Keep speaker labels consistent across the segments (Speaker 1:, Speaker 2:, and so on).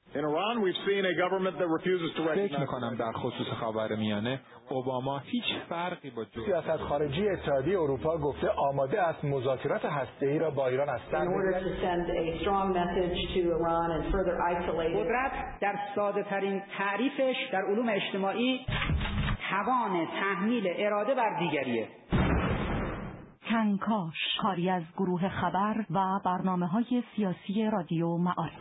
Speaker 1: فکر می‌کنم در خصوص خاورمیانه اوباما هیچ فرقی با
Speaker 2: سیاست خارجی اتحادیه اروپا گفته آماده است مذاکرات هسته‌ای را با ایران هستند.
Speaker 3: قدرت در ساده‌ترین تعریفش در علوم اجتماعی توان تحمیل اراده بر دیگریه.
Speaker 4: کنکاش، کاری از گروه خبر و برنامه‌های سیاسی رادیو معارف.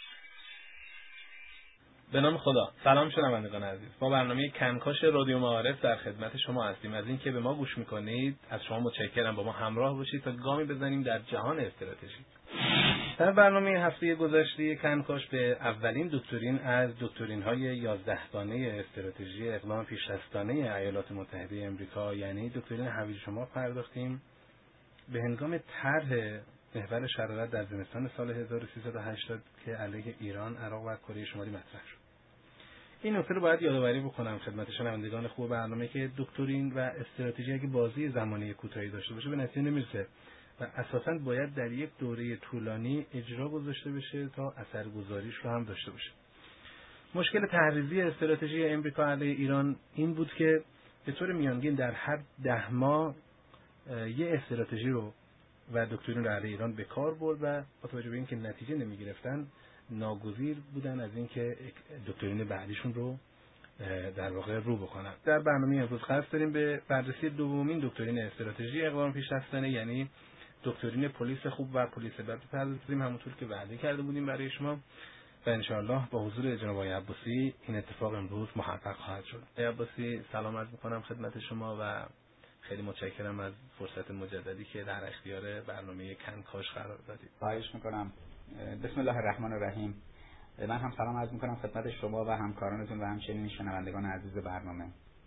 Speaker 5: به نام خدا. سلام شنوندگان عزیز. ما برنامه کنکاش رادیو معارف در خدمت شما هستیم. از اینکه به ما گوش میکنید از شما متشکرم. با ما همراه باشید تا گامی بزنیم در جهان استراتژی. در برنامه هفته گذشته کنکاش به اولین دکترین از دکترین‌های 11 گانه استراتژی اقدام پیشرفتانه ایالات متحده آمریکا یعنی دکترین هویج شمال پرداختیم. به هنگام طرح محور شرارت در زمستان سال 1380 که علیه ایران، عراق و کره شمالی مطرح شد. این نکته رو باید یادآوری بکنم خدمت شنوندگان خوب برنامه که دکترین و استراتژی اگه بازی زمانی کوتاهی داشته باشه به نتیجه نمیرسه و اساساً باید در یک دوره طولانی اجرا گذاشته بشه تا اثرگذاریش رو هم داشته باشه. مشکل تحریزی استراتژی آمریکا علیه ایران این بود که به طور میانگین در هر 10 ماه یه استراتژی رو و دکترین رو علیه ایران به کار برد و با توجه به اینکه نتیجه نمیگرفتن ناگزیر بودن از اینکه دکترین بعدیشون رو در واقع رو بکنن. در برنامه امروز قصد داریم به بررسی دومین دکترین استراتژی اقدام پیشرفتانه یعنی دکترین پلیس خوب و پلیس بد بپردازیم، همونطور که وعده کرده بودیم برای شما و انشاءالله با حضور جناب آقای عباسی این اتفاق امروز محقق خواهد شد. آقای عباسی سلام عرض می‌کنم خدمت شما و خیلی متشکرم از فرصت مجددی که در اختیار برنامه کنکاش قرار دادید.
Speaker 6: خواهش می‌کنم. بسم الله الرحمن الرحیم. من هم سلام عرض می‌کنم خدمت شما و همکارانتون و همچنین شنوندگان عزیز برنامه.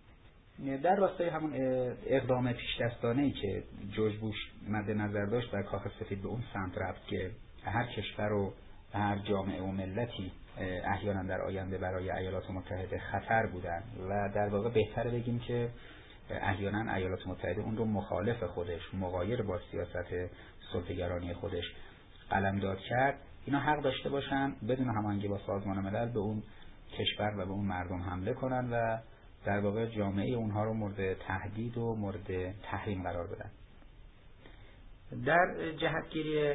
Speaker 6: در راستای همون اقدام پیش‌دستانه‌ای که جورج بوش مد نظر داشت در کاخ سفید به اون سمت رفت که هر کشور و هر جامعه و ملتی احیانا در آینده برای ایالات متحده خطر بودن و در واقع بهتره بگیم که احیانا ایالات متحده اون رو مخالف خودش، مغایر با سیاست صلح‌گرایی خودش قلمداد کرد. اینا حق داشته باشن بدون هماهنگی با سازمان ملل به اون کشور و به اون مردم حمله کنن و در واقع جامعه اونها رو مورد تهدید و مورد تحریم قرار بدن. در جهتگیری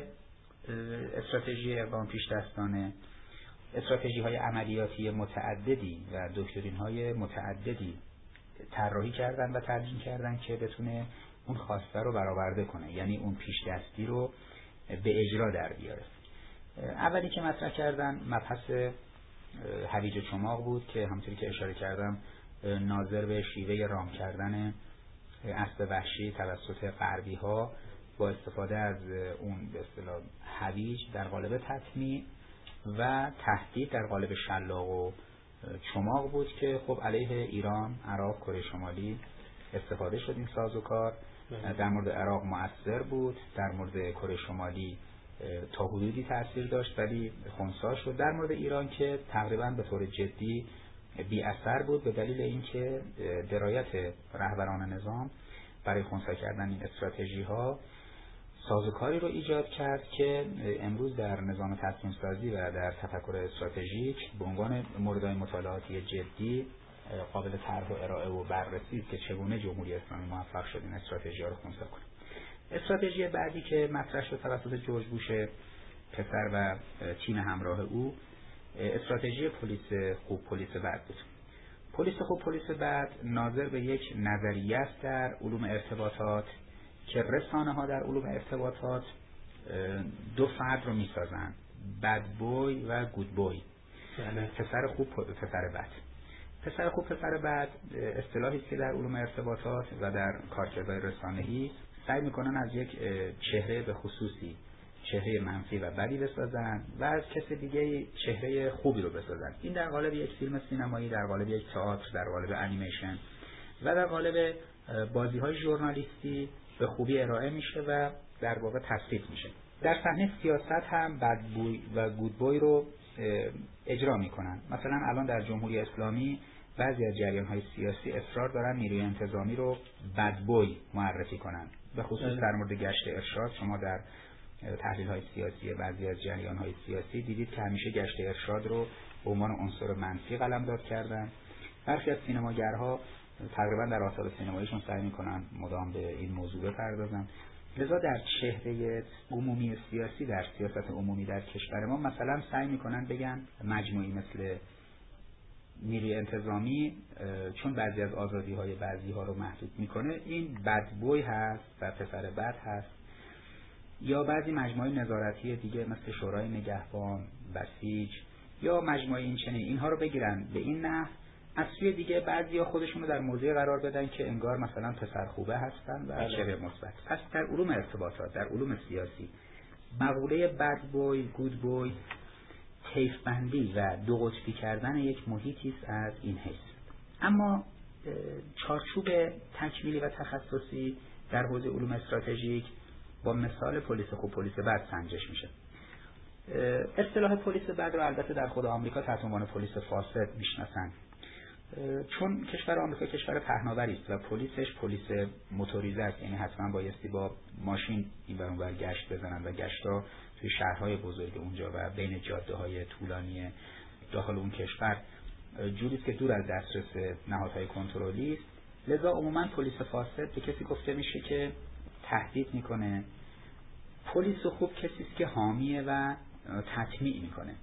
Speaker 6: استراتژی اقدام پیش‌دستانه استراتژی‌های عملیاتی متعددی و دکترین‌های متعددی طراحی کردن و تدوین کردن که بتونه اون خواسته رو برآورده کنه، یعنی اون پیش‌دستی رو به اجرا در بیاره. اولی که مطرح کردن مبحث هویج چماق بود که همونطوری که اشاره کردم ناظر به شیوه رام کردن اسب وحشی توسط غربی‌ها با استفاده از اون به اصطلاح هویج در قالب تطمیع و تهدید در قالب شلاق و چماق بود که خب علیه ایران، عراق، کره شمالی استفاده شد این سازوکار. در مورد عراق مؤثر بود، در مورد کره شمالی تا حدودی تاثیر داشت ولی خنثی شد. در مورد ایران که تقریبا به طور جدی بی اثر بود به دلیل اینکه درایت رهبران نظام برای خنثی کردن این استراتژی ها سازوکاری رو ایجاد کرد که امروز در نظام تصمیم سازی و در تفکر استراتژیک به عنوان موردهای مطالعاتی جدی قابل طرح و ارائه و بررسی که چگونه جمهوری اسلامی موفق شد این استراتژی ها رو خنثی کنه. استراتژی بعدی که مطرح شد توسط جورج بوش پسر و تیم همراه او استراتژی پلیس خوب پلیس بد بود. پلیس خوب پلیس بد ناظر به یک نظریه است در علوم ارتباطات که رسانه ها در علوم ارتباطات دو فرد رو میسازن، بد بوی و گود بوی، پسر خوب پسر بد. پسر خوب پسر بد اصطلاحی است که در علوم ارتباطات و در کارکردهای رسانه‌ای سعی میکنن از یک چهره به خصوصی چهره منفی و بدی بسازن و از کسی دیگه چهره خوبی رو بسازن. این در قالب یک فیلم سینمایی، در قالب یک تئاتر، در قالب انیمیشن و در قالب بازی‌های ژورنالیستی به خوبی ارائه میشه و در واقع تصویر میشه. در صحنه سیاست هم بد بوی و گود بوی رو اجرا میکنن. مثلا الان در جمهوری اسلامی بعضی از جریان‌های سیاسی اصرار دارن نیروی انتظامی رو بد بوی معرفی کنن. به خصوص در مورد گشت ارشاد شما در تحلیل‌های سیاسی بعضی از جریان‌های سیاسی دیدید که همیشه گشت ارشاد رو به عنوان عنصر منفی قلمداد کردن. برخی از سینماگرها تقریبا در آثار سینماییشون سعی می‌کنن مدام به این موضوع بپردازن. لذا در چهره عمومی سیاسی در سیاست عمومی در کشور ما مثلا سعی می‌کنن بگن مجموعی مثل نیروی انتظامی چون بعضی از آزادی‌های بعضی‌ها رو محدود می‌کنه این بد بوی هست و پسر بد هست، یا بعضی مجموعه نظارتی دیگه مثل شورای نگهبان، بسیج یا مجموعه این چنین اینها رو بگیرن به این نحو، از سوی دیگه بعضیا خودشون رو در موضع قرار بدن که انگار مثلا پسر خوبه هستن و چهره مثبت. پس در علوم ارتباطات، در علوم سیاسی مقوله بد بوی، گود بوی حیف بندی و دو قطبی کردن یک محیطی است از این حیث. اما چارچوب تکمیلی و تخصصی در حوزه علوم استراتژیک با مثال پلیس خوب پلیس بد سنجش میشه. اصطلاح پلیس بد رو البته در خود آمریکا تحت عنوان پلیس فاسد میشناسن، چون کشور آمریکا کشور پهناوری است و پلیسش پلیس موتوریزه است، یعنی حتما بایستی با ماشین این ور اون ور گشت بزنن و گشتا توی شهرهای بزرگ اونجا و بین جاده‌های طولانی داخل اون کشور جوری است که دور از دسترس نهادهای کنترلی است. لذا عموما پلیس فاسد به کسی گفته میشه که تهدید میکنه. پلیس خوب کسی است که حامیه و تطمیع میکنه.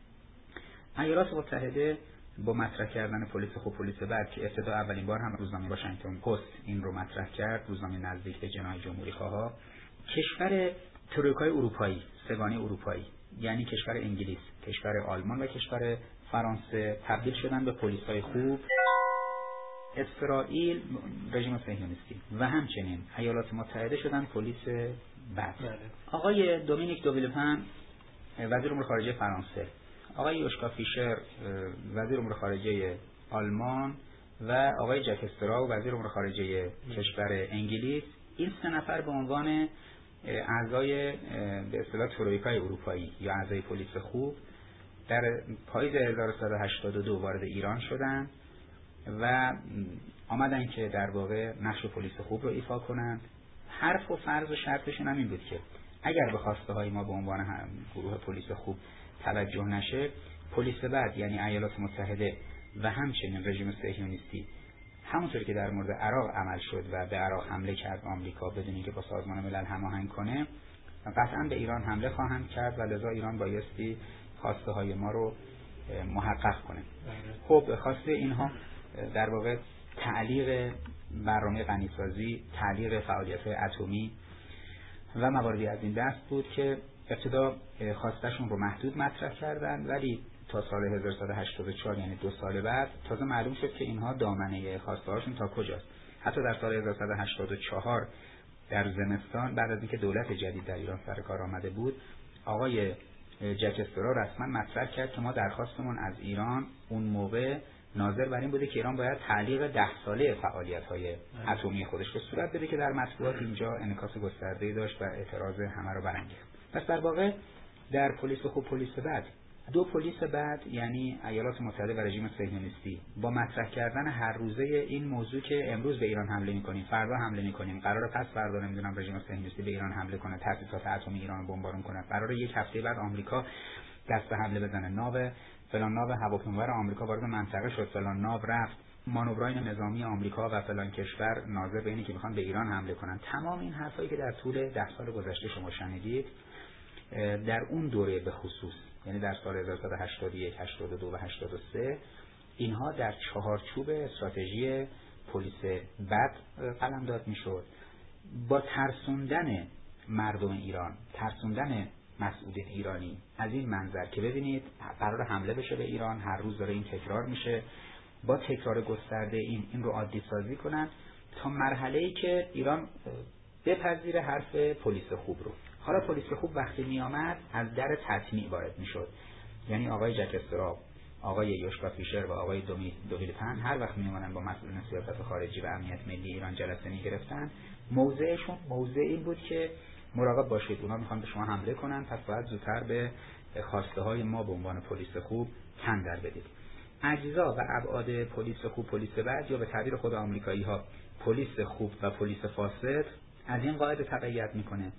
Speaker 6: ایالات متحده با مطرح کردن پلیس خوب پلیس بد که ابتدا اولین بار هم روزنامه واشنگتن پست این رو مطرح کرد، روزنامه نزدیک به جناح جمهوری خواها، کشور ترویکای اروپایی، سگانه اروپایی، یعنی کشور انگلیس، کشور آلمان و کشور فرانسه تبدیل شدن به پلیس‌های خوب. اسرائیل رژیم صهیونیستی و همچنین ایالات متحده شدن پلیس بد. آقای دومینیک دو ویلپن وزیر امور خارجه فرانسه، آقای یوشکا فیشر وزیر امور خارجه آلمان و آقای جک استراو وزیر امور خارجه کشور انگلیس، این سه نفر به عنوان اعضای به اصطلاح ترویکای اروپایی یا اعضای پلیس خوب در پاییز 1182 وارد ایران شدند و آمدن که در واقع نقش پلیس خوب رو ایفا کنند. حرف و فرض و شرطشون هم این بود که اگر به خواسته های ما به عنوان گروه پلیس خوب توجه نشه، پلیس بد یعنی ایالات متحده و همچنین رژیم صهیونیستی همونطور که در مورد عراق عمل شد و به عراق حمله کرد آمریکا بدون اینکه با سازمان ملل هماهنگ کنه، قطعا به ایران حمله خواهند کرد و لذا ایران بایستی خواسته های ما رو محقق کنه. خب خواسته اینها در واقع تعلیق برنامه غنیسازی، تعلیق فعالیت اتمی و مواردی از این دست بود که ابتدا خواستشون رو محدود مطرح کردن، ولی تا سال 1184 یعنی 2 سال بعد تازه معلوم شد که اینها دامنه خواسته هاشون تا کجاست. حتی در سال 1184 در زمستان بعد از اینکه دولت جدید در ایران سر کار آمده بود، آقای جک استرا رسما مطرح کرد که ما درخواستمون از ایران اون موقع ناظر بر این بوده که ایران باید تعلیق 10 ساله فعالیت‌های اتمی خودش رو صورت بده که در مطبوعات اینجا انعکاس گسترده‌ای داشت و اعتراض همه رو برانگیخت. پس در واقع در پلیس خوب پلیس بد، دو پلیس بد یعنی ایالات متحده و رژیم صهیونیستی با مطرح کردن هر روزه این موضوع که امروز به ایران حمله می‌کنیم، فردا حمله می‌کنیم، قراره پس فردا نمیدونم رژیم صهیونیستی به ایران حمله کنه، تأسیسات اتمی ایران رو بمبارون کنه، قراره یک هفته بعد آمریکا دست به حمله بزنه، ناو فلان ناو هواپیمابر آمریکا وارد منطقه شد، فلان ناو رفت، مانورهای نظامی آمریکا و فلان کشور ناظر به اینه که می‌خوان به ایران حمله کنن. تمام این حرفایی که در طول 10 سال گذشته شما شنیدید در اون دوره به خصوص، یعنی در سال 1181 82 و 83 اینها در چهارچوب استراتژی پلیس بد قلمداد میشد، با ترسوندن مردم ایران، ترسوندن مسئولین ایرانی از این منظر که ببینید قرار حمله بشه به ایران، هر روز داره این تکرار میشه، با تکرار گسترده این رو عادی سازی کنن تا مرحله‌ای که ایران بپذیره حرف پلیس خوب رو. حالا پلیس خوب وقتی می آمد از در تطمیع وارد می شد، یعنی آقای جک استرا، آقای یوشکا فیشر و آقای دو ویلپن هر وقت می اومدن با مسئولین سیاست خارجی و امنیت ملی ایران جلسه می گرفتن، موضعشون موضع این بود که مراقب باشید اونا میخوان به شما حمله کنن، پس باید زودتر به خواسته های ما به عنوان پلیس خوب تن در بدید. اجزا و ابعاد پلیس خوب پلیس بد یا به تعبیر خود آمریکایی ها پلیس خوب و پلیس فاسد از این قاعده تبعیت میکنه: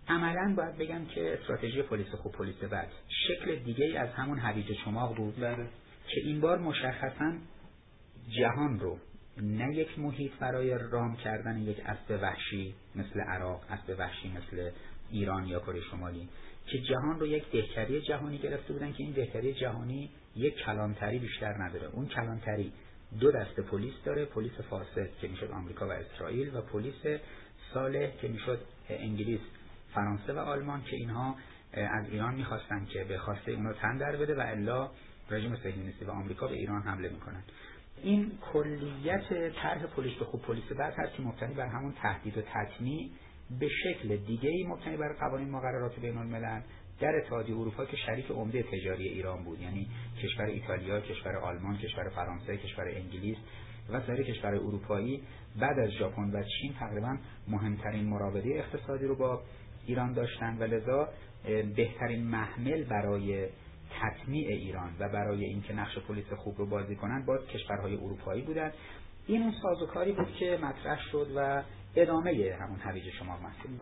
Speaker 6: عملاً باید بگم که استراتژی پلیس خوب پلیس بد شکل دیگه‌ای از همون هویج چماق بود که این بار مشخصاً جهان رو نه یک محیط برای رام کردن یک اسب وحشی مثل عراق، اسب وحشی مثل ایران یا کره شمالی، که جهان رو یک دهکده جهانی گرفته بودن که این دهکده جهانی یک کلانتری بیشتر نداره. اون کلانتری دو دسته پلیس داره، پلیس فاسد که میشد آمریکا و اسرائیل و پلیس صالح که میشد انگلیس، فرانسه و آلمان، که اینها از ایران میخواستن که به خواسته اونا تن در بده و الا رژیم صهیونیستی و آمریکا به ایران حمله میکنن. این کلیت طرح پلیس خوب پلیس بد هست که مبتنی بر همون تهدید و تطمیع به شکل دیگه‌ای مبتنی بر قوانین مقررات بین‌الملل در اتحادیه اروپا که شریک عمده تجاری ایران بود، یعنی کشور ایتالیا، کشور آلمان، کشور فرانسه، کشور انگلیس و سایر کشورهای اروپایی بعد از ژاپن و چین تقریبا مهمترین مراوده اقتصادی رو با ایران داشتن و لذا بهترین محمل برای تطمیع ایران و برای اینکه نقش پلیس خوب رو بازی کنن باز کشورهای اروپایی بودن. این اون سازوکاری بود که مطرح شد و ادامه همون هویج شما محسوب.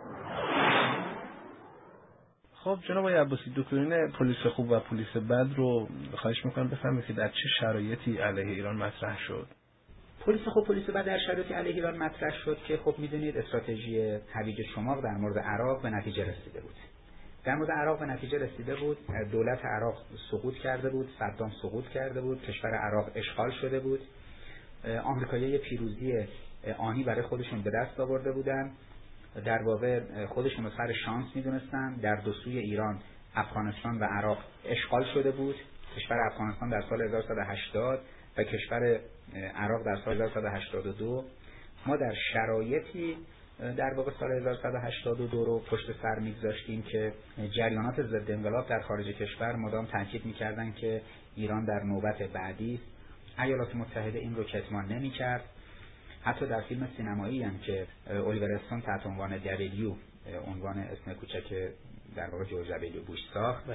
Speaker 5: خب جناب آقای عباسی، دکترین پلیس خوب و پلیس بد رو خواهش میکنم بفهمید که در چه شرایطی علیه ایران مطرح شد.
Speaker 6: پلیس خوب پلیس بد در شرایطی علیه ایران مطرح شد که خب میدونید استراتژی هویج شما در مورد عراق به نتیجه رسیده بود. در مورد عراق به نتیجه رسیده بود، دولت عراق سقوط کرده بود، صدام سقوط کرده بود، کشور عراق اشغال شده بود، آمریکایی‌ها پیروزی آنی برای خودشون به دست آورده بودن، در واقع خودشون رو سر شانس میدونستن. در دو سوی ایران افغانستان و عراق اشغال شده بود، کشور افغانستان در سال 1180 و کشور عراق در سال 1182. ما در شرایطی در واقع سال 1182 رو پشت سر میگذاشتیم که جریانات ضد انقلاب در خارج کشور مدام تاکید میکردن که ایران در نوبت بعدی است. ایالات متحده این رو کتمان نمیکرد. حتی در فیلم سینمایی هم که الیور استون تحت عنوان دبلیو، عنوان اسم کوچک در واقع جورج دبلیو بوش ساخت،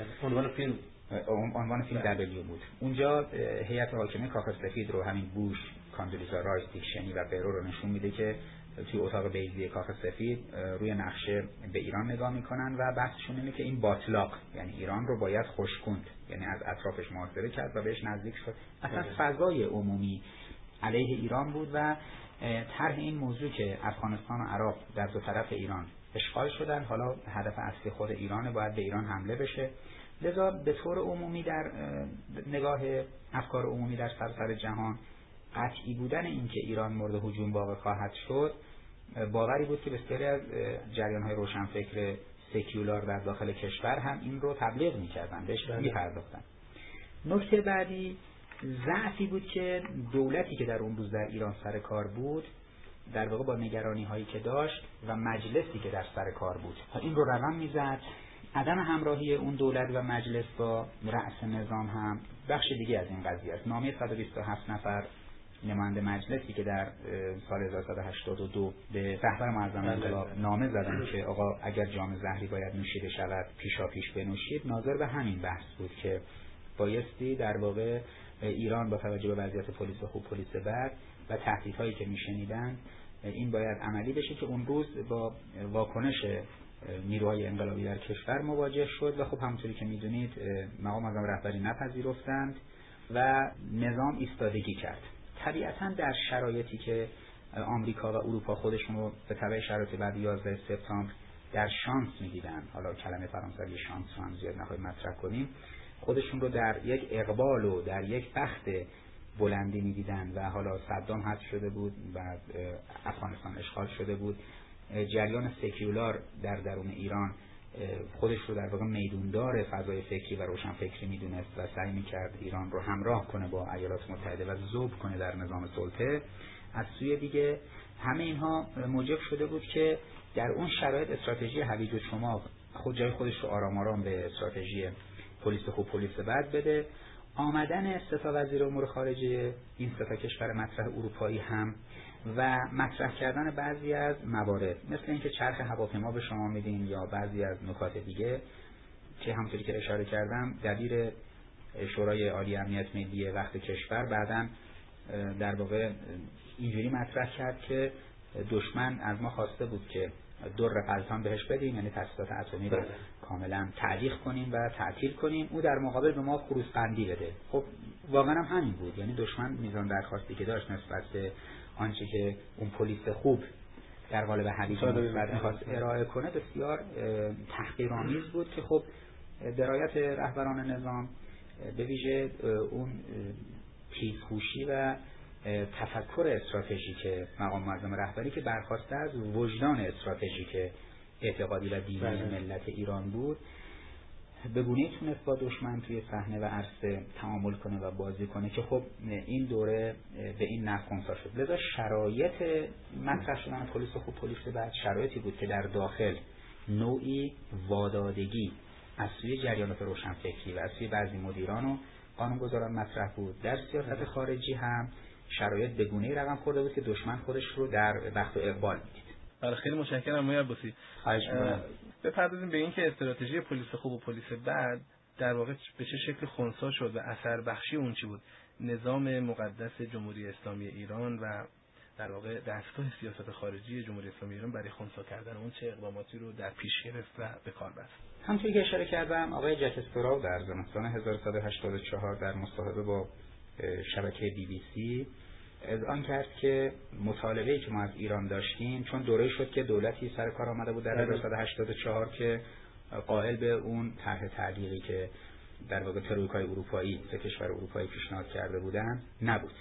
Speaker 6: عنوان فیلم دبلیو بود، اونجا هیئت حاکمه کاخ سفید رو همین بوش، کاندولیزا رایس، دیک چینی و برو رو نشون میده که توی اتاق بیضی کاخ سفید روی نقشه به ایران نگاه میکنن و بحثشون اینه که این باطلاق، یعنی ایران رو باید خشکوند، یعنی از اطرافش محاصره کرد و بهش نزدیک شد. اصلا فضای عمومی علیه ایران بود و طرح این موضوع که افغانستان و عراق در دو طرف ایران اشغال شدن، حالا هدف اصلی خود ایرانه، باید به ایران حمله بشه. لذا به طور عمومی در نگاه افکار عمومی در سراسر جهان قطعی بودن این که ایران مورد هجوم واقع خواهد شد باوری بود که بسیاری از جریان‌های روشنفکر سکولار در داخل کشور هم این رو تبلیغ می‌کردن، بهش می‌پرداختن. نکته بعدی ضعفی بود که دولتی که در اون روز در ایران سر کار بود در واقع با نگرانی‌هایی که داشت و مجلسی که در سر کار بود این رو رقم می‌زد. عدم همراهی اون دولت و مجلس با رأس نظام هم بخش دیگه از این قضیه است. نامه 127 نفر نماینده مجلسی که در سال 1182 به رهبر معظم انقلاب نامه زدن که آقا اگر جام زهری باید نوشیده شود پیشاپیش بنوشید، ناظر به همین بحث بود که بایستی در واقع ایران با توجه به وضعیت پلیس خوب پلیس بد و تهدیدهایی که میشنیدن این باید عملی بشه که اون روز با واکنش نیروهای انقلابی در کشور مواجه شد و خب همونطوری که میدونید مقام معظم رهبری نپذیرفتند و نظام ایستادگی کرد. طبیعتاً در شرایطی که آمریکا و اروپا خودشون رو به تبع شرایط بعد 11 سپتامبر در شانس می‌دیدن، حالا کلمه فرانسوی شانس رو هم زیاد نخواهیم مطرح کنیم، خودشون رو در یک اقبال و در یک بخت بلندی می‌دیدن و حالا صدام حذف شده بود و افغانستان اشغال شده بود، جریان سکولار در درون ایران خودش رو در واقع میدوندار فضای فکری و روشنفکری میدونست و سعی میکرد ایران رو همراه کنه با ایالات متحده و ذوب کنه در نظام سلطه. از سوی دیگه همه اینها موجب شده بود که در اون شرایط استراتژی هویج و چماق خود جای خودش رو آرام آرام به استراتژی پلیس خوب پلیس بد بده. آمدن سه تا وزیر امور خارجه این سه تا کشور مطرح اروپایی هم و مطرح کردن بعضی از موارد مثل اینکه چرخ هواپیما به شما میدیم یا بعضی از نکات دیگه که همونطوری که اشاره کردم دبیر شورای عالی امنیت ملی وقت کشور بعداً در واقع اینجوری مطرح کرد که دشمن از ما خواسته بود که دور غلطان بهش بدیم، یعنی تاسیسات اتمی رو کاملا تعلیق کنیم و تعطیل کنیم، او در مقابل به ما خروس‌قندی بده. خب واقعا هم همین بود، یعنی دشمن میزان درخواستی که داشت نسبت به آنچه که اون پلیس خوب در قالب حدیث می‌خواست ارائه کنه بسیار تحقیرآمیز بود که خب درایت رهبران نظام به ویژه اون تیزهوشی و تفکر استراتژیک مقام معظم رهبری که برخواسته از وجدان استراتژیک اعتقادی و دینی ملت ایران بود، به گونه‌ای تونست با دشمن توی صحنه و عرصه تعامل کنه و بازی کنه که خب این دوره به این نحو خنثی شد. لذا شرایط مطرح شدن پلیس خوب پلیس بد شرایطی بود که در داخل نوعی وادادگی از سوی جریانات روشنفکری و از سوی بعضی مدیران و قانونگذاران مطرح بود. در سیاست خارجی هم شرایط به گونه‌ای رقم خورده بود که دشمن خودش رو در وقت و اقبال می‌دید.
Speaker 5: بله خیلی متشکرم آقای عباسی. بپردازیم به این که استراتژی پلیس خوب و پلیس بد در واقع به چه شکل خنثی شد و اثر بخشی اون چی بود. نظام مقدس جمهوری اسلامی ایران و در واقع دستگاه سیاست خارجی جمهوری اسلامی ایران برای خنثی کردن اون چه اقداماتی رو در پیش گرفت و به کار بست.
Speaker 6: همونطوری که اشاره کردم آقای جک استراو در زمستان 1184 در مصاحبه با شبکه BBC اذعان کرد که مطالبه‌ای که ما از ایران داشتیم، چون دوره‌ای شد که دولتی سر کار آمده بود در 1184 که قائل به اون طرح تعلیقی که در واقع ترویکای اروپایی سه کشور اروپایی پیشنهاد کرده بودند نبود.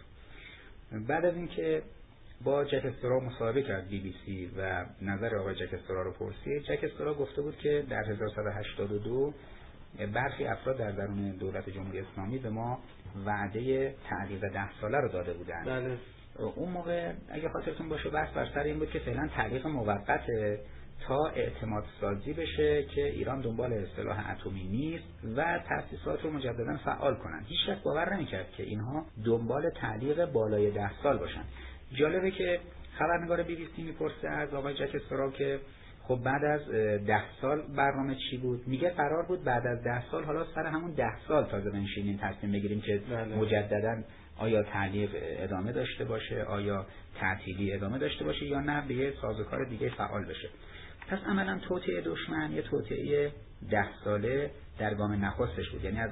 Speaker 6: بعد از اینکه با جک استراو مصاحبه کرد BBC و نظر آقای جک استراو رو پرسید، جک استراو گفته بود که در 1182 برخی افراد در درون دولت جمهوری اسلامی به ما وعده تعلیق 10 ساله رو داده بودند.
Speaker 5: بله.
Speaker 6: اون موقع اگه خاطرتون باشه بحث بر سر این بود که فعلا تعلیق موقته تا اعتماد سازی بشه که ایران دنبال سلاح اتمی نیست و تأسیسات رو مجددا فعال کنن. هیچ کس باور نمی‌کرد که اینها دنبال تعلیق بالای 10 سال باشن. جالبه که خبرنگار BBC میپرسه از آقای جک استراو که خب بعد از 10 سال برنامه چی بود؟ میگه قرار بود بعد از 10 سال حالا سر همون 10 سال تازه بنشینیم تصمیم بگیریم که مجددا آیا تعلیق ادامه داشته باشه، آیا تعطیلی ادامه داشته باشه یا نه به یه سازوکار دیگه فعال بشه. پس عملا توطئه دشمن یه توطئه 10 ساله در گام نخستش بود، یعنی از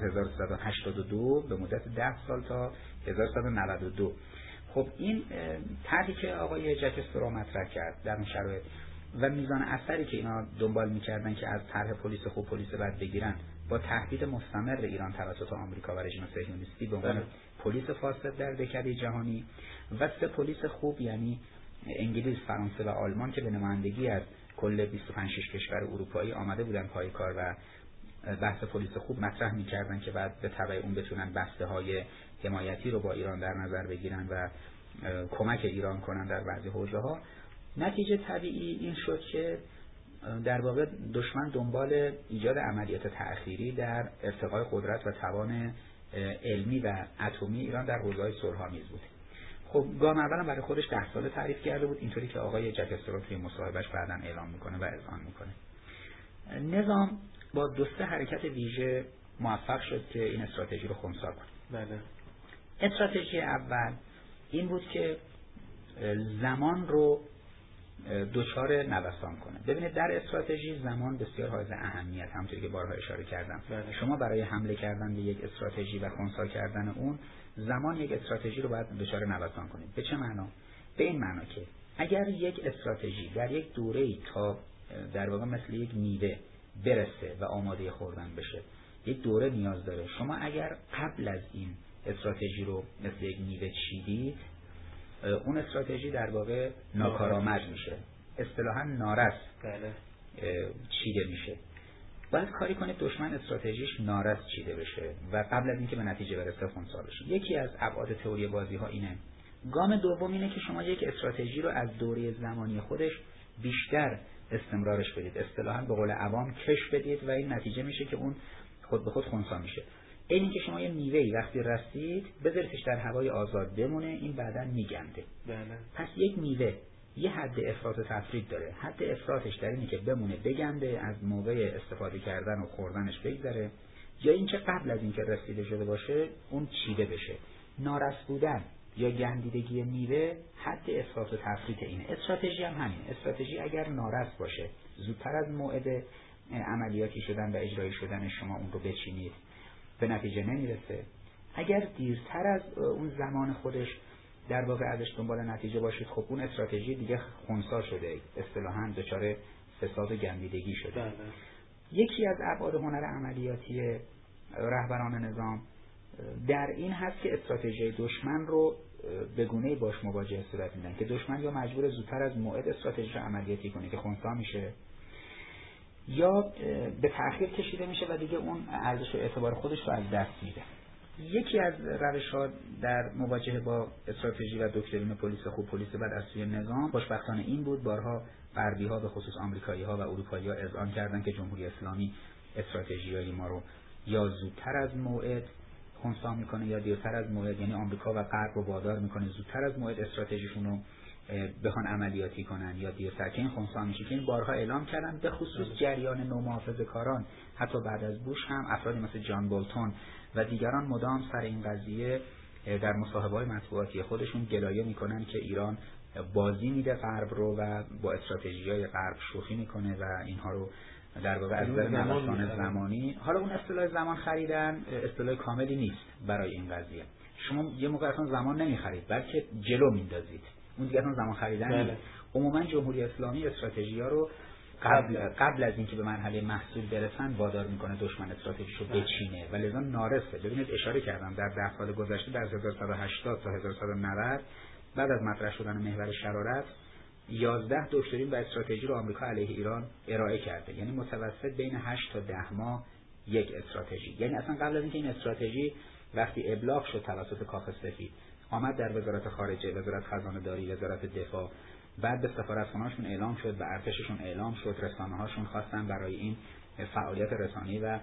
Speaker 6: 1382 به مدت 10 سال تا 1392. خب این طرحی که آقای جک استراو مطرح کرد در این شرایط و میزان اثری که اینا دنبال میکردن که از طرح پلیس خوب پلیس بد بگیرن با تهدید مستمر ایران توسط آمریکا و رژیم صهیونیستی به عنوان پلیس فاسد در دهکده جهانی و سه پلیس خوب یعنی انگلیس، فرانسه و آلمان که به نمایندگی از کل 25 کشور اروپایی آمده بودن پای کار و بحث پلیس خوب مطرح میکردن که بعد به تبع اون بتونن بسته‌های حمایتی رو با ایران در نظر بگیرن و کمک ایران کنن در بعضی حوزه‌ها. نتیجه طبیعی این شد که در واقع دشمن دنبال ایجاد عملیات تأخیری در ارتقای قدرت و توان علمی و اتمی ایران در حوزه‌های صلح‌آمیز بود. خب گام اولم برای خودش 10 ساله تعریف کرده بود، اینطوری که آقای جک استراو توی مصاحبهش بعداً اعلام میکنه و اذعان میکنه. نظام با 2 حرکت ویژه موفق شد که این استراتژی رو خنثی کنه.
Speaker 5: بله.
Speaker 6: استراتژی اول این بود که زمان رو دچار نوسان کنه. ببینید در استراتژی زمان بسیار حائز اهمیت، همونطوری که بارها اشاره کردم. شما برای حمله کردن به یک استراتژی و خنثی کردن اون زمان یک استراتژی رو باید دچار نوسان کنید. به چه معنا؟ به این معنا که اگر یک استراتژی در یک دوره‌ای تا در واقع مثل یک میوه برسه و آماده خوردن بشه، یک دوره نیاز داره. شما اگر قبل از این استراتژی رو مثل یک میوه چیدی، اون استراتژی در واقع ناکارآمد میشه، اصطلاحاً نارس چیده میشه. باید کاری کنید دشمن استراتژیش نارس چیده بشه و قبل از اینکه به نتیجه برسه خنثی بشه. یکی از ابعاد تئوری بازی ها اینه. گام دوم اینه که شما یک استراتژی رو از دوره زمانی خودش بیشتر استمرارش بدید، اصطلاحاً به قول عوام کش بدید و این نتیجه میشه که اون خود به خود خنثی میشه. این که شما یه میوه‌ای وقتی رسید بذاریدش در هوای آزاد بمونه، این بعداً میگنده.
Speaker 5: بله.
Speaker 6: پس یک میوه یه حد افراط و تفرید داره. حد افراطش در اینه که بمونه بگنده، از موقع استفاده کردن و خوردنش بگذره، یا اینکه قبل از اینکه رسیده شده باشه اون چیده بشه. نارس بودن یا گندیدگی میوه حد افراط و تفریط اینه. استراتژی هم همین. استراتژی اگر نارس باشه، زودتر از موعد عملیاتی شدن و اجرایی شدن شما اون رو بچینید، به نتیجه نمیرسه. اگر دیرتر از اون زمان خودش در واقع ازش دنبال نتیجه باشید، خب اون استراتژی دیگه خنثی شده، اصطلاحاً دچار فساد و گندیدگی شده. یکی از ابعاد هنر عملیاتی رهبران نظام در این هست که استراتژی دشمن رو به گونه‌ای باش مواجه صورت میدن که دشمن یا مجبور زودتر از موعد استراتژی عملیاتی کنه که خنثی میشه، یا به تأخیر کشیده میشه و دیگه اون ارزش و اعتبار خودش رو از دست میده. یکی از روش‌ها در مواجهه با استراتژی و دکترین پلیس خوب پلیس بد از سوی نظام خوشبختانه این بود، بارها غربی‌ها به خصوص آمریکایی‌ها و اروپایی‌ها اذعان کردند که جمهوری اسلامی استراتژی‌های ما رو یا زودتر از موعد خنثی میکنه یا دیرتر از موعد، یعنی آمریکا و غرب رو وادار میکنه زودتر از موعد استراتژیشون رو بخوان عملیاتی کنن یا دیرتر، که این خنثی میشه، که این بارها اعلام کردن. به خصوص جریان نومحافظه‌کاران حتی بعد از بوش هم افرادی مثل جان بولتون و دیگران مدام سر این قضیه در مصاحبه‌های مطبوعاتی خودشون گلایه میکنن که ایران بازی میده غرب رو و با استراتژی‌های غرب شوخی میکنه و اینها رو در واقع از نظر نوسان زمانی، حالا اون اصطلاح زمان خریدن اصطلاح کاملی نیست برای این قضیه. شما یه موقع اصلا زمان نمیخرید بلکه جلو میندازید، اون دیگه اصلا زمان خریدن نیست. عموما جمهوری اسلامی استراتژی‌ها رو قبل از اینکه به مرحله محصول برسن وادار میکنه دشمن استراتژیشو بچینه و لذا نارسه. ببینید اشاره کردم در 10 سال گذشته، در 1180 تا 1190 بعد از مطرح شدن محور شرارت 11 دکترین و استراتژی رو آمریکا علیه ایران ارائه کرده، یعنی متوسط بین 8 تا 10 ماه یک استراتژی. یعنی اصلا قبل از اینکه این استراتژی وقتی ابلاغ شد توسط کاخ سفید آمد در وزارت خارجه، وزارت خزانه داری، وزارت دفاع، بعد به سفارتخانه‌هاشون اعلام شد، به ارتششون اعلام شد، رسانه‌هاشون خواستن برای این فعالیت رسانه‌ای و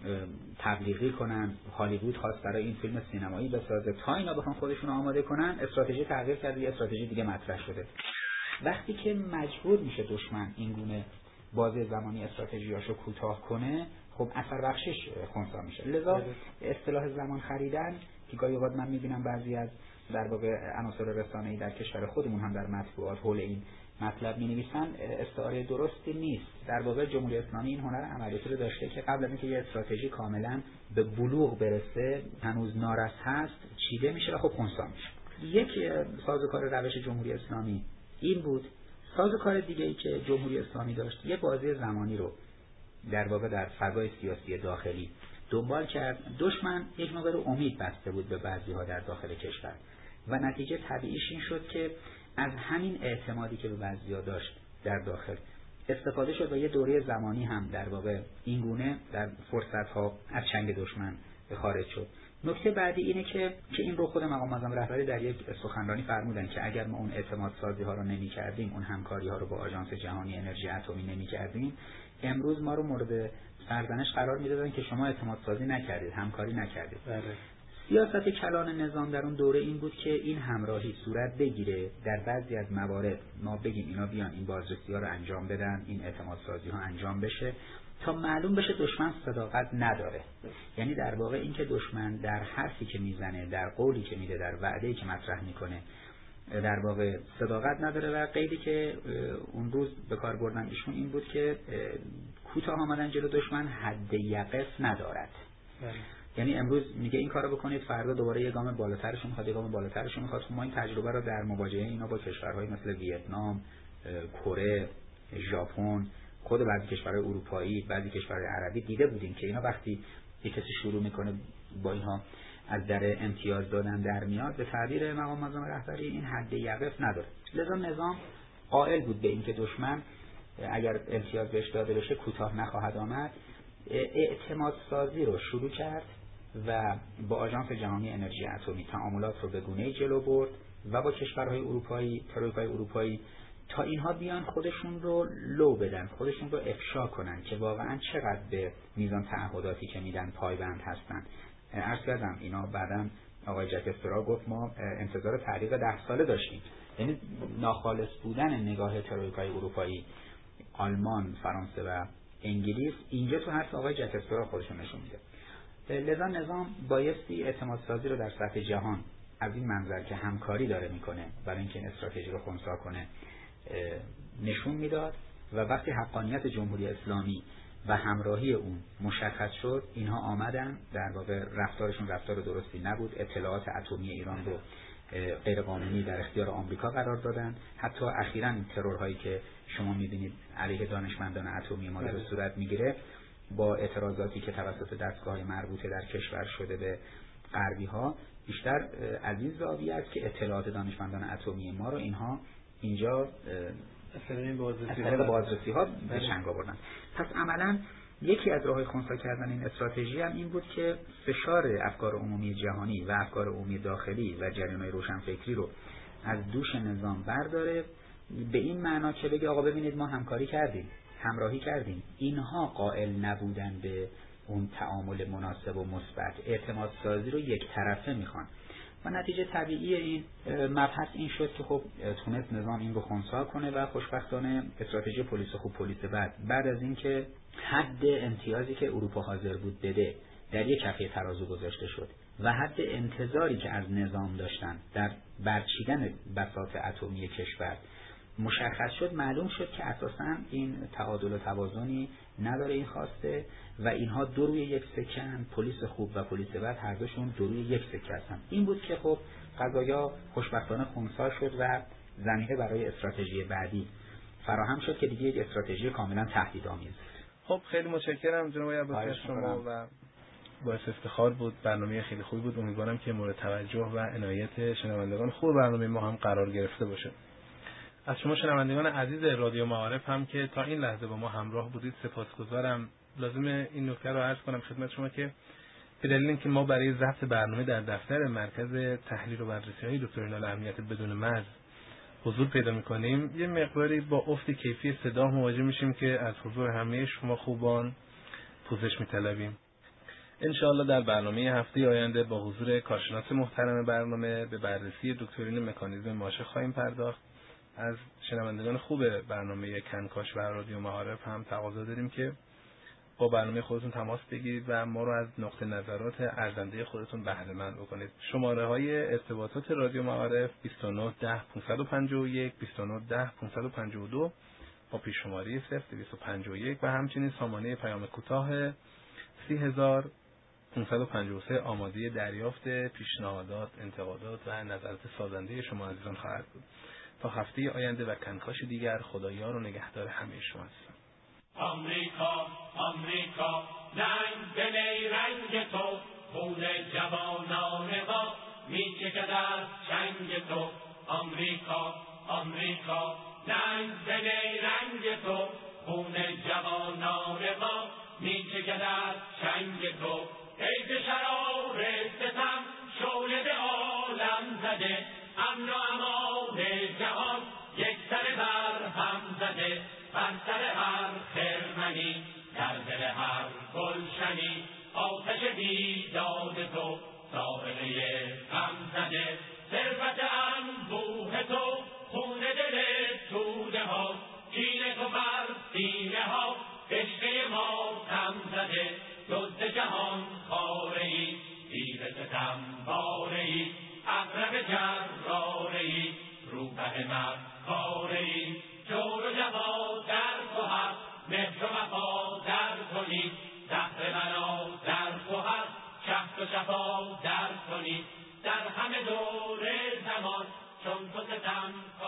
Speaker 6: تبلیغی کنن، هالیوود خواست برای این فیلم سینمایی بسازه، تا اینا بخوان خودشون آماده کنن استراتژی تغییر کرده، یه استراتژی دیگه مطرح شده. وقتی که مجبور میشه دشمن این گونه بازه زمانی استراتژیاشو کوتاه کنه، خب اثر بخشش خنثی میشه. لذا اصطلاح زمان خریدن که گاهی اوقات من میبینم بعضی از در واقع عناصر رسانه‌ای در کشور خودمون هم در مطبوعات حول این مطلب می‌نویسن، استعاره درستی نیست. در واقع جمهوری اسلامی این هنر عملیاتی رو داشته که قبل از اینکه یه استراتژی کاملا به بلوغ برسه هنوز نارس هست، چیده میشه و خب خنثی میشه. یک سازوکار روش جمهوری اسلامی این بود. سازوکار دیگه‌ای که جمهوری اسلامی داشت، یه بازی زمانی رو در واقع در فضای سیاسی داخلی دنبال کرد. دشمن یک مقدار امید بسته بود به بعضی‌ها در داخل کشور و نتیجه طبیعیش این شد که از همین اعتمادی که به بعضی‌ها داشت در داخل استفاده شد و یه دوره زمانی هم در واقع این گونه در فرصت‌ها از چنگ دشمن خارج شد. نکته بعدی اینه که این رو خود مقام معظم رهبری در یک سخنرانی فرمودن که اگر ما اون اعتماد سازی ها رو نمی‌کردیم، اون همکاری ها رو با آژانس جهانی انرژی اتمی نمی‌کردیم، امروز ما رو مورد سرزنش قرار میدادن که شما اعتماد سازی نکردید، همکاری نکردید. سیاست کلان نظام در اون دوره این بود که این همراهی صورت بگیره، در بعضی از موارد ما بگیم اینا بیان این بازرسی‌ها رو انجام بدن، این اعتماد سازی ها انجام بشه تا معلوم بشه دشمن صداقت نداره. یعنی در واقع این که دشمن در حرفی که میزنه، در قولی که میده، در وعده‌ای که مطرح میکنه در واقع صداقت نداره و قیدی که اون روز به کار بردن ایشون این بود که کوتاه آمدن جلو دشمن حد یقف ندارد. یعنی امروز میگه این کارو بکنید، فردا دوباره یه گام بالاترشون میخواد، یه گام بالاترشون میخواد. ما این تجربه رو در مواجهه اینا با کشورهای مثل ویتنام، کره، ژاپن، خود بعضی کشورهای اروپایی، بعضی کشورهای عربی دیده بودیم که اینا وقتی یک کسی شروع میکنه با اینها از در امتیاز دادن در میاد، به تعبیر مقام معظم رهبری این حد یقف نداره. لذا نظام قائل بود به اینکه دشمن اگر امتیاز بهش داده بشه کوتاه نخواهد آمد. اعتماد سازی رو شروع کرد و با آژانس جهانی انرژی اتمی تعاملات رو به گونه‌ای جلو برد و با کشورهای اروپایی، ترویکای اروپایی، تا اینها بیان خودشون رو لو بدن، خودشون رو افشا کنن که واقعا چقدر به میزان تعهداتی که میدن پایبند هستن. عرض کردم اینا بعداً آقای جک استرا گفت ما انتظار تعلیق 10 ساله داشتیم. یعنی ناخالص بودن نگاه ترویکای اروپایی، آلمان، فرانسه و انگلیس اینجا تو حرف آقای جک استرا خودشون نشون میده. لذا نظام بایستی اعتماد سازی رو در سطح جهان از این منظر که همکاری داره میکنه برای اینکه این استراتژی رو خنثی کنه نشون میداد و وقتی حقانیت جمهوری اسلامی و همراهی اون مشخص شد، اینها آمدن در واقع رفتارشون رفتار درستی نبود، اطلاعات اتمی ایران رو غیرقانونی در اختیار آمریکا قرار دادن. حتی اخیراً ترورهایی که شما میبینید علیه دانشمندان اتمی ما در صورت میگیره با اعتراضاتی که توسط دستگاه‌های مربوطه در کشور شده به غربی ها، بیشتر از این زاویه است که اطلاعات دانشمندان اتمی ما رو اینها اینجا اثر بازرسی ها به چنگ آوردن. پس عملاً یکی از راه‌های خنثی کردن این استراتژی هم این بود که فشار افکار عمومی جهانی و افکار عمومی داخلی و جریان‌های روشنفکری رو از دوش نظام برداره، به این معنا که بگه آقا ببینید ما همکاری کردیم، همراهی کردیم، اینها قائل نبودن به اون تعامل مناسب و مثبت، اعتماد سازی رو یک طرفه میخوان و نتیجه طبیعی این مبحث این شد که خب تونست نظام این رو خنثی کنه و خوشبختانه استراتژی پلیس خوب پلیس بد بعد از اینکه حد امتیازی که اروپا حاضر بود بده در یک کفه ترازو گذاشته شد و حد انتظاری که از نظام داشتن در برچیدن بساط اتمی کشور مشخص شد، معلوم شد که اساساً این تعادل و توازنی نداره این خواسته و اینها دو روی یک سکن، پلیس خوب و پلیس بد هر دوشون دو روی یک سکه هستن. این بود که خب قضایا خوشبختانه خنثی شد و زمینه برای استراتژی بعدی فراهم شد که دیگه یک استراتژی کاملا تهدیدآمیز.
Speaker 5: خب خیلی متشکرم جناب عباسی شما و باعث افتخار بود، برنامه خیلی خوبی بود. امیدوارم که مورد توجه و عنایت شنوندگان خوب برنامه ما هم قرار گرفته باشه. از شما شنوندگان عزیز رادیو معارف هم که تا این لحظه با ما همراه بودید سپاسگزارم. لازمه این نکته رو عرض کنم خدمت شما که به دلیل اینکه ما برای ضبط برنامه در دفتر مرکز تحلیل و بررسی‌های دکتر اینال اهمیت بدون مرز حضور پیدا می‌کنیم، یه مقداری با افت کیفی صدا مواجه میشیم که از حضور همه شما خوبان پوزش می‌طلبیم. انشاءالله در برنامه هفته آینده با حضور کارشناس محترم برنامه به بررسی دکترین مکانیزم ماشه خواهیم پرداخت. از شنوندگان خوب برنامه کنکاش و رادیو معارف هم تقاضا داریم که با برنامه خودتون تماس بگیرید و ما رو از نقطه نظرات ارزنده خودتون بهره مند بکنید. شماره های ارتباطات رادیو معارف 29 10 551 29 10 552 با پیش شماره 0251 و همچنین سامانه پیام کوتاه 30553 آماده دریافت پیشنهادات، انتقادات و نظرات سازنده شما عزیزان خواهد بود. تا هفته آینده و کنکاش دیگر، خدایار و نگهدار همه شما هستم.
Speaker 7: آمریکا آمریکا رنگ به رنگ تو، خون جوانان ما میچکد از چنگ تو. آمریکا آمریکا رنگ به رنگ تو، خون جوانان ما میچکد از چنگ تو. ای به شرار ستم شعله به عالم زده، امن و امان جهان یک سر بر هم زده. بر سر هر خرمنی در دل هر گلشنی آتش بیداد تو سائله غم زده. ثروت انبوه تو خون دل توده ها، کین تو بر سینه ها عشق ما تم زده. دزد جهان خواره ای، تیر ستم باره ای، عقرب جراره ای، روبه مکاره ای. جور و جفا در تو هست، مهر و وفا در کنی، زهر بلا در تو هست، شهد و شفا در کنی. در همه دور زمان چون تو ستم